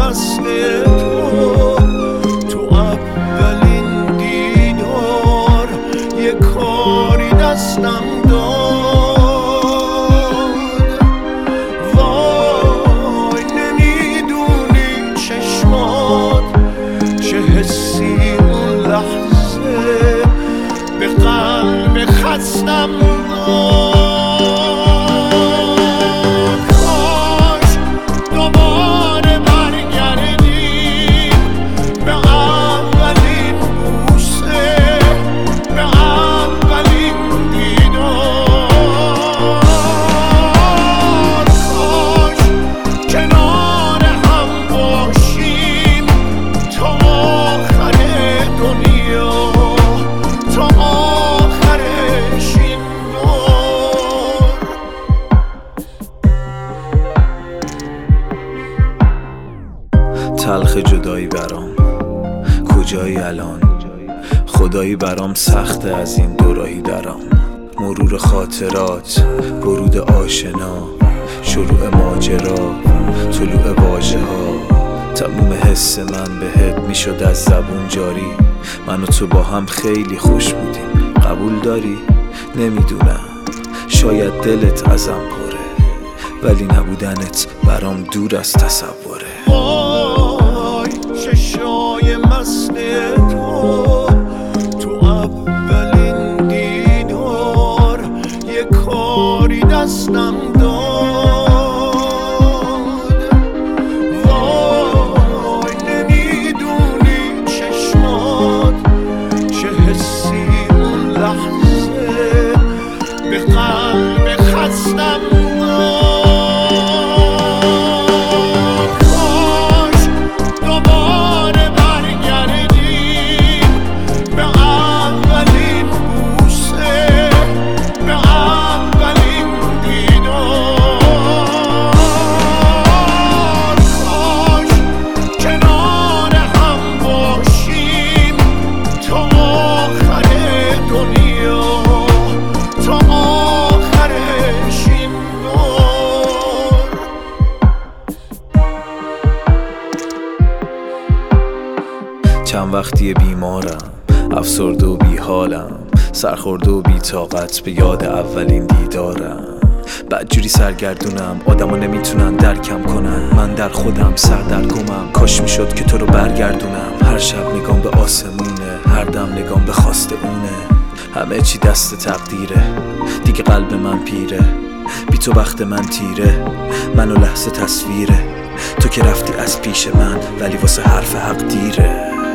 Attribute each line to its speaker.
Speaker 1: مست تو اولین دیدار یه کاری دستم داد. وای نمیدونی چشمات چه حسی اون لحظه به قلب خستم داد.
Speaker 2: تلخ جدایی برام کجایی الان، خدایی برام سخته از این دوراهی درام. مرور خاطرات، ورود آشنا، شروع ماجرا، طلوع واژه ها. تموم حس من بهت میشد از زبون جاری. من و تو با هم خیلی خوش بودیم، قبول داری؟ نمیدونم، شاید دلت ازم پره، ولی نبودنت برام دور از تصوره.
Speaker 1: وای چشای مست تو اولین دیدار یه کاری دستم داد. وای نمیدونی چشمات چه حسی اون لحظه به قلب خستم داد.
Speaker 2: چند وقتی بیمارم، افسرده و بیحالم، سرخورده و بی‌طاقت به یاد اولین دیدارم. بدجوری سرگردونم، آدما نمیتونن درکم کنن. من در خودم سردرگمم، کاش میشد که تو رو برگردونم. هر شب نگام به آسمونه، هر دم نگام به خواست اونه. همه چی دست تقدیره، دیگه قلب من پیره. بی تو وقت من تیره، منو لحظه تصویره. تو که رفتی از پیش من، ولی واسه حرف حق دیره.